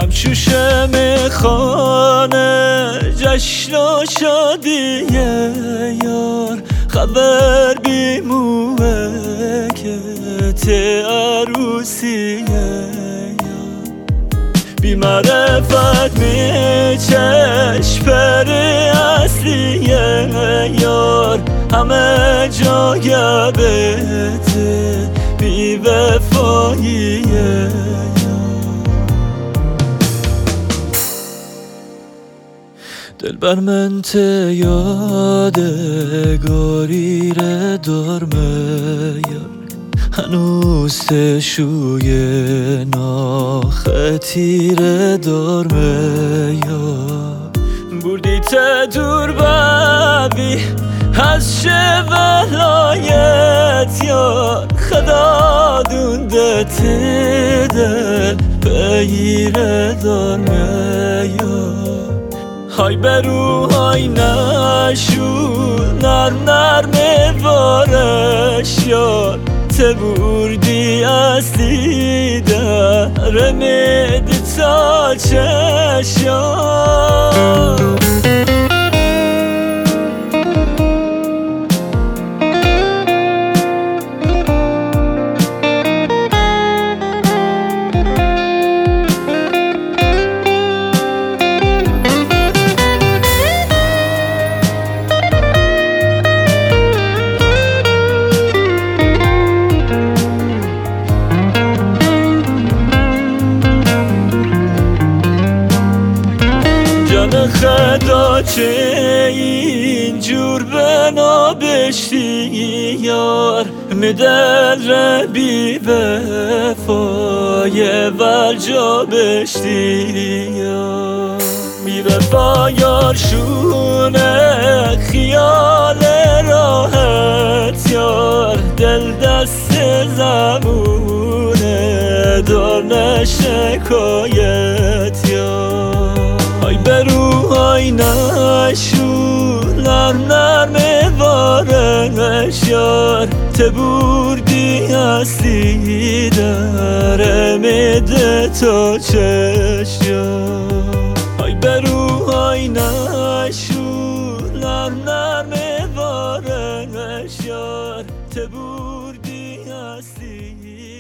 شب شوشه میخانه جشن و شادی یار خبر بیموه که ته عروسی بی معرفت می چشم پر اصلی یار همه جا گبته بی وفایی دل بر من ته یادگاری ره دارمه یار هنوز ته شوی ناخطی ره دارمه یار بردی ته دور ببی از شه ولایت یار خدا دونده ته دل بگیره دارمه یار های برو های نشو نرم وارش یار ته بردی اصلی در میدی تا چش یار خدا چه اینجور بنا بشتی یار مدل ره بی وفای ولجا بشتی یار بی وفا یار شونه خیال راحت یار دل دست زبونه دار نشکایت یار های برو های نشو نرم وارش یار ته بردی اصلی در میده تا چش یار های برو های نشو نرم وارش یار ته بردی اصلی